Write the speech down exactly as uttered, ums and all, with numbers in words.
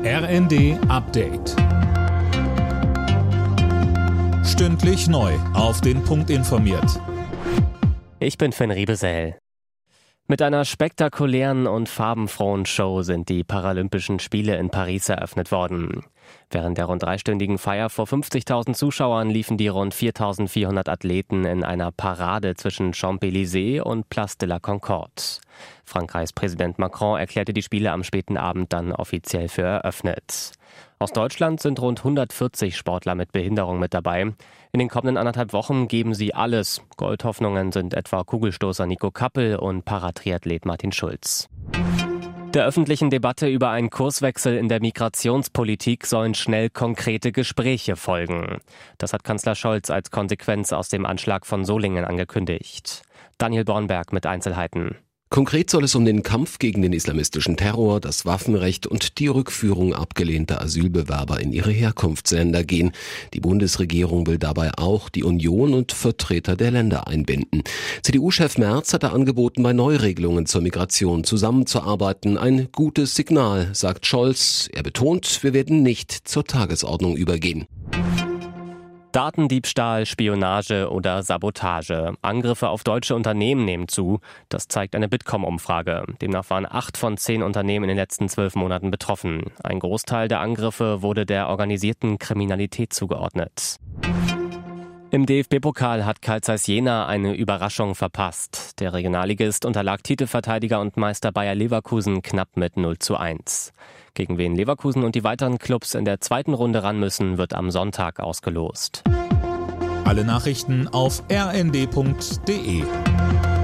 R N D Update. Stündlich neu auf den Punkt informiert. Ich bin Finn Riebesell. Mit einer spektakulären und farbenfrohen Show sind die Paralympischen Spiele in Paris eröffnet worden. Während der rund dreistündigen Feier vor fünfzigtausend Zuschauern liefen die rund viertausendvierhundert Athleten in einer Parade zwischen Champs-Élysées und Place de la Concorde. Frankreichs Präsident Macron erklärte die Spiele am späten Abend dann offiziell für eröffnet. Aus Deutschland sind rund hundertvierzig Sportler mit Behinderung mit dabei. In den kommenden anderthalb Wochen geben sie alles. Goldhoffnungen sind etwa Kugelstoßer Nico Kappel und Paratriathlet Martin Schulz. Der öffentlichen Debatte über einen Kurswechsel in der Migrationspolitik sollen schnell konkrete Gespräche folgen. Das hat Kanzler Scholz als Konsequenz aus dem Anschlag von Solingen angekündigt. Daniel Bornberg mit Einzelheiten. Konkret soll es um den Kampf gegen den islamistischen Terror, das Waffenrecht und die Rückführung abgelehnter Asylbewerber in ihre Herkunftsländer gehen. Die Bundesregierung will dabei auch die Union und Vertreter der Länder einbinden. C D U-Chef Merz hatte angeboten, bei Neuregelungen zur Migration zusammenzuarbeiten. Ein gutes Signal, sagt Scholz. Er betont, wir werden nicht zur Tagesordnung übergehen. Datendiebstahl, Spionage oder Sabotage. Angriffe auf deutsche Unternehmen nehmen zu. Das zeigt eine Bitkom-Umfrage. Demnach waren acht von zehn Unternehmen in den letzten zwölf Monaten betroffen. Ein Großteil der Angriffe wurde der organisierten Kriminalität zugeordnet. Im D F B-Pokal hat Carl Zeiss Jena eine Überraschung verpasst. Der Regionalligist unterlag Titelverteidiger und Meister Bayer Leverkusen knapp mit null zu eins. Gegen wen Leverkusen und die weiteren Clubs in der zweiten Runde ran müssen, wird am Sonntag ausgelost. Alle Nachrichten auf r n d punkt d e.